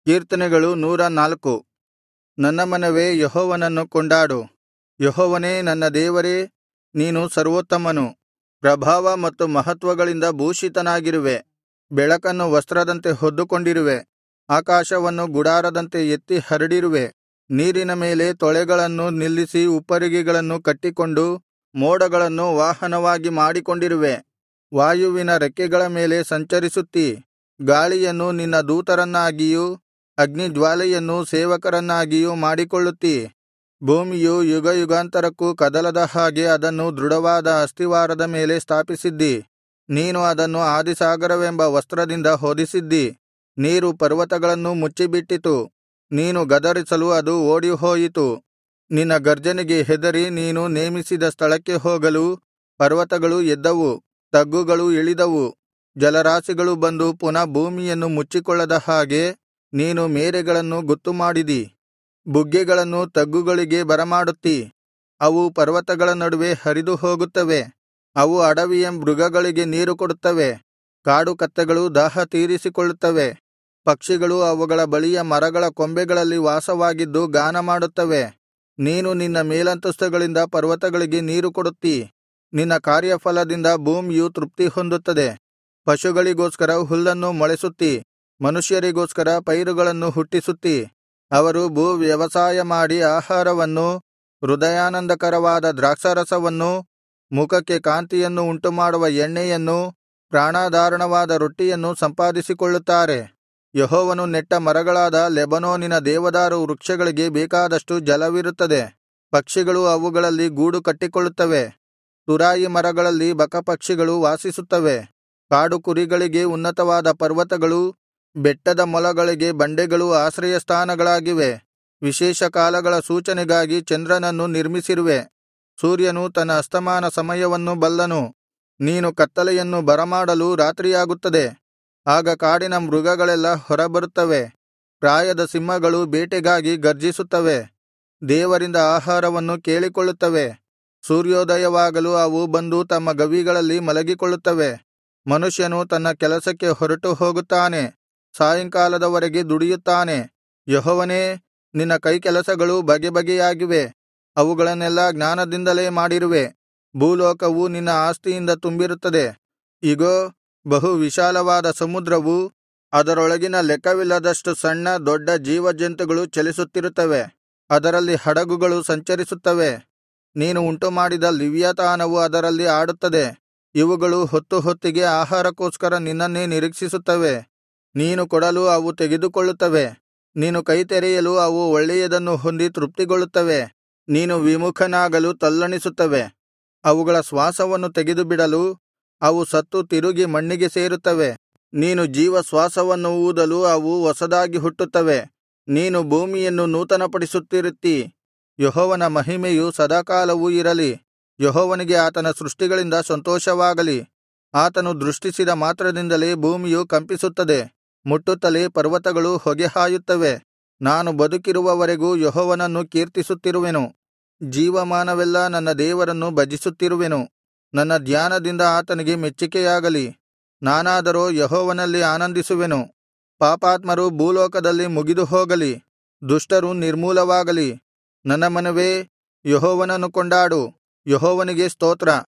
ಕೀರ್ತನೆಗಳು 104. ನನ್ನ ಮನವೇ ಯೆಹೋವನನ್ನು ಕೊಂಡಾಡು. ಯೆಹೋವನೇ ನನ್ನ ದೇವರೇ, ನೀನು ಸರ್ವೋತ್ತಮನು. ಪ್ರಭಾವ ಮತ್ತು ಮಹತ್ವಗಳಿಂದ ಭೂಷಿತನಾಗಿರುವೆ. ಬೆಳಕನ್ನು ವಸ್ತ್ರದಂತೆ ಹೊದ್ದುಕೊಂಡಿರುವೆ. ಆಕಾಶವನ್ನು ಗುಡಾರದಂತೆ ಎತ್ತಿ ಹರಡಿರುವೆ. ನೀರಿನ ಮೇಲೆ ತೊಳೆಗಳನ್ನು ನಿಲ್ಲಿಸಿ ಉಪ್ಪರಿಗೆಗಳನ್ನು ಕಟ್ಟಿಕೊಂಡು ಮೋಡಗಳನ್ನು ವಾಹನವಾಗಿ ಮಾಡಿಕೊಂಡಿರುವೆ. ವಾಯುವಿನ ರೆಕ್ಕೆಗಳ ಮೇಲೆ ಸಂಚರಿಸುತ್ತೀ. ಗಾಳಿಯನ್ನು ನಿನ್ನ ದೂತರನ್ನಾಗಿಯೂ ಅಗ್ನಿಜ್ವಾಲೆಯನ್ನು ಸೇವಕರನ್ನಾಗಿಯೂ ಮಾಡಿಕೊಳ್ಳುತ್ತೀ. ಭೂಮಿಯು ಯುಗಯುಗಾಂತರಕ್ಕೂ ಕದಲದ ಹಾಗೆ ಅದನ್ನು ದೃಢವಾದ ಅಸ್ತಿವಾರದ ಮೇಲೆ ಸ್ಥಾಪಿಸಿದ್ದೀ. ನೀನು ಅದನ್ನು ಆದಿಸಾಗರವೆಂಬ ವಸ್ತ್ರದಿಂದ ಹೊದಿಸಿದ್ದೀ. ನೀರು ಪರ್ವತಗಳನ್ನೂ ಮುಚ್ಚಿಬಿಟ್ಟಿತು. ನೀನು ಗದರಿಸಲು ಅದು ಓಡಿಹೋಯಿತು. ನಿನ್ನ ಗರ್ಜನೆಗೆ ಹೆದರಿ ನೀನು ನೇಮಿಸಿದ ಸ್ಥಳಕ್ಕೆ ಹೋಗಲು ಪರ್ವತಗಳು ಎದ್ದವು, ತಗ್ಗುಗಳು ಇಳಿದವು. ಜಲರಾಶಿಗಳು ಬಂದು ಪುನಃ ಭೂಮಿಯನ್ನು ಮುಚ್ಚಿಕೊಳ್ಳದ ಹಾಗೆ ನೀನು ಮೇರೆಗಳನ್ನು ಗೊತ್ತುಮಾಡಿದಿ. ಬುಗ್ಗೆಗಳನ್ನು ತಗ್ಗುಗಳಿಗೆ ಬರಮಾಡುತ್ತೀ. ಅವು ಪರ್ವತಗಳ ನಡುವೆ ಹರಿದು ಹೋಗುತ್ತವೆ. ಅವು ಅಡವಿಯ ಮೃಗಗಳಿಗೆ ನೀರು ಕೊಡುತ್ತವೆ. ಕಾಡುಕತ್ತೆಗಳು ದಾಹ ತೀರಿಸಿಕೊಳ್ಳುತ್ತವೆ. ಪಕ್ಷಿಗಳು ಅವುಗಳ ಬಳಿಯ ಮರಗಳ ಕೊಂಬೆಗಳಲ್ಲಿ ವಾಸವಾಗಿದ್ದು ಗಾನಮಾಡುತ್ತವೆ. ನೀನು ನಿನ್ನ ಮೇಲಂತಸ್ತುಗಳಿಂದ ಪರ್ವತಗಳಿಗೆ ನೀರು ಕೊಡುತ್ತೀ. ನಿನ್ನ ಕಾರ್ಯಫಲದಿಂದ ಭೂಮಿಯು ತೃಪ್ತಿ ಹೊಂದುತ್ತದೆ. ಪಶುಗಳಿಗೋಸ್ಕರ ಹುಲ್ಲನ್ನು ಮೊಳೆಸುತ್ತೀ. ಮನುಷ್ಯರಿಗೋಸ್ಕರ ಪೈರುಗಳನ್ನು ಹುಟ್ಟಿಸುತ್ತೀ. ಅವರು ಭೂವ್ಯವಸಾಯ ಮಾಡಿ ಆಹಾರವನ್ನೂ ಹೃದಯಾನಂದಕರವಾದ ದ್ರಾಕ್ಷಾರಸವನ್ನೂ ಮುಖಕ್ಕೆ ಕಾಂತಿಯನ್ನು ಉಂಟುಮಾಡುವ ಎಣ್ಣೆಯನ್ನೂ ಪ್ರಾಣಾಧಾರಣವಾದ ರೊಟ್ಟಿಯನ್ನೂ ಸಂಪಾದಿಸಿಕೊಳ್ಳುತ್ತಾರೆ. ಯೆಹೋವನು ನೆಟ್ಟ ಮರಗಳಾದ ಲೆಬನೋನಿನ ದೇವದಾರು ವೃಕ್ಷಗಳಿಗೆ ಬೇಕಾದಷ್ಟು ಜಲವಿರುತ್ತದೆ. ಪಕ್ಷಿಗಳು ಅವುಗಳಲ್ಲಿ ಗೂಡು ಕಟ್ಟಿಕೊಳ್ಳುತ್ತವೆ. ತುರಾಯಿ ಮರಗಳಲ್ಲಿ ಬಕಪಕ್ಷಿಗಳು ವಾಸಿಸುತ್ತವೆ. ಕಾಡು ಕುರಿಗಳಿಗೆ ಉನ್ನತವಾದ ಪರ್ವತಗಳೂ ಬೆಟ್ಟದ ಮೊಲಗಳಿಗೆ ಬಂಡೆಗಳೂ ಆಶ್ರಯಸ್ಥಾನಗಳಾಗಿವೆ. ವಿಶೇಷ ಕಾಲಗಳ ಸೂಚನೆಗಾಗಿ ಚಂದ್ರನನ್ನು ನಿರ್ಮಿಸಿರುವೆ. ಸೂರ್ಯನು ತನ್ನ ಅಸ್ತಮಾನ ಸಮಯವನ್ನು ಬಲ್ಲನು. ನೀನು ಕತ್ತಲೆಯನ್ನು ಬರಮಾಡಲು ರಾತ್ರಿಯಾಗುತ್ತದೆ. ಆಗ ಕಾಡಿನ ಮೃಗಗಳೆಲ್ಲಾ ಹೊರಬರುತ್ತವೆ. ಪ್ರಾಯದ ಸಿಂಹಗಳು ಬೇಟೆಗಾಗಿ ಗರ್ಜಿಸುತ್ತವೆ. ದೇವರಿಂದ ಆಹಾರವನ್ನು ಕೇಳಿಕೊಳ್ಳುತ್ತವೆ. ಸೂರ್ಯೋದಯವಾಗಲು ಅವು ಬಂದು ತಮ್ಮ ಗವಿಗಳಲ್ಲಿ ಮಲಗಿಕೊಳ್ಳುತ್ತವೆ. ಮನುಷ್ಯನು ತನ್ನ ಕೆಲಸಕ್ಕೆ ಹೊರಟು ಹೋಗುತ್ತಾನೆ. ಸಾಯಂಕಾಲದವರೆಗೆ ದುಡಿಯುತ್ತಾನೆ. ಯೆಹೋವನೇ, ನಿನ್ನ ಕೈಕೆಲಸಗಳು ಬಗೆಬಗೆಯಾಗಿವೆ. ಅವುಗಳನ್ನೆಲ್ಲಾ ಜ್ಞಾನದಿಂದಲೇ ಮಾಡಿರುವೆ. ಭೂಲೋಕವು ನಿನ್ನ ಆಸ್ತಿಯಿಂದ ತುಂಬಿರುತ್ತದೆ. ಇಗೋ, ಬಹು ವಿಶಾಲವಾದ ಸಮುದ್ರವು, ಅದರೊಳಗಿನ ಲೆಕ್ಕವಿಲ್ಲದಷ್ಟು ಸಣ್ಣ ದೊಡ್ಡ ಜೀವಜಂತುಗಳು ಚಲಿಸುತ್ತಿರುತ್ತವೆ. ಅದರಲ್ಲಿ ಹಡಗುಗಳು ಸಂಚರಿಸುತ್ತವೆ. ನೀನು ಉಂಟುಮಾಡಿದ ಲಿವ್ಯತಾನವು ಅದರಲ್ಲಿ ಆಡುತ್ತದೆ. ಇವುಗಳು ಹೊತ್ತು ಹೊತ್ತಿಗೆ ಆಹಾರಕ್ಕೋಸ್ಕರ ನಿನ್ನನ್ನೇ ನಿರೀಕ್ಷಿಸುತ್ತವೆ. ನೀನು ಕೊಡಲು ಅವು ತೆಗೆದುಕೊಳ್ಳುತ್ತವೆ. ನೀನು ಕೈತೆರೆಯಲು ಅವು ಒಳ್ಳೆಯದನ್ನು ಹೊಂದಿ ತೃಪ್ತಿಗೊಳ್ಳುತ್ತವೆ. ನೀನು ವಿಮುಖನಾಗಲು ತಲ್ಲಣಿಸುತ್ತವೆ. ಅವುಗಳ ಶ್ವಾಸವನ್ನು ತೆಗೆದುಬಿಡಲು ಅವು ಸತ್ತು ತಿರುಗಿ ಮಣ್ಣಿಗೆ ಸೇರುತ್ತವೆ. ನೀನು ಜೀವಶ್ವಾಸವನ್ನು ಊದಲು ಅವು ಹೊಸದಾಗಿ ಹುಟ್ಟುತ್ತವೆ. ನೀನು ಭೂಮಿಯನ್ನು ನೂತನಪಡಿಸುತ್ತಿರುತ್ತೀ. ಯೆಹೋವನ ಮಹಿಮೆಯು ಸದಾಕಾಲವೂ ಇರಲಿ. ಯೆಹೋವನಿಗೆ ಆತನ ಸೃಷ್ಟಿಗಳಿಂದ ಸಂತೋಷವಾಗಲಿ. ಆತನು ದೃಷ್ಟಿಸಿದ ಮಾತ್ರದಿಂದಲೇ ಭೂಮಿಯು ಕಂಪಿಸುತ್ತದೆ. ಮುಟ್ಟುತ್ತಲೇ ಪರ್ವತಗಳು ಹೊಗೆಹಾಯುತ್ತವೆ. ನಾನು ಬದುಕಿರುವವರೆಗೂ ಯೆಹೋವನನ್ನು ಕೀರ್ತಿಸುತ್ತಿರುವೆನು. ಜೀವಮಾನವೆಲ್ಲಾ ನನ್ನ ದೇವರನ್ನು ಭಜಿಸುತ್ತಿರುವೆನು. ನನ್ನ ಧ್ಯಾನದಿಂದ ಆತನಿಗೆ ಮೆಚ್ಚಿಕೆಯಾಗಲಿ. ನಾನಾದರೋ ಯೆಹೋವನಲ್ಲಿ ಆನಂದಿಸುವೆನು. ಪಾಪಾತ್ಮರು ಭೂಲೋಕದಲ್ಲಿ ಮುಗಿದು ಹೋಗಲಿ. ದುಷ್ಟರು ನಿರ್ಮೂಲವಾಗಲಿ. ನನ್ನ ಮನವೇ, ಯೆಹೋವನನ್ನು ಕೊಂಡಾಡು. ಯೆಹೋವನಿಗೆ ಸ್ತೋತ್ರ.